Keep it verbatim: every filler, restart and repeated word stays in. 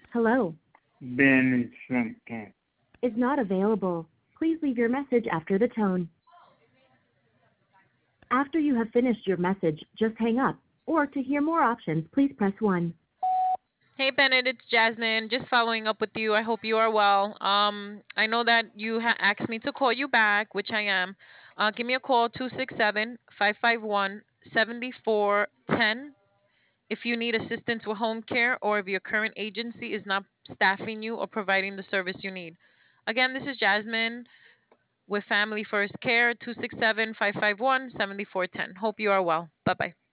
Hello Bennett Cat. is not available. Please leave your message after the tone. After you have finished your message, just hang up. Or to hear more options, please press one. Hey Bennett, it's Jasmine. Just following up with you. I hope you are well. Um, I know that you ha- asked me to call you back, which I am. Uh, give me a call two six seven, five five one, seven four one zero if you need assistance with home care or if your current agency is not staffing you or providing the service you need. Again, this is Jasmine with Family First Care, two six seven, five five one, seven four one zero. Hope you are well. Bye bye.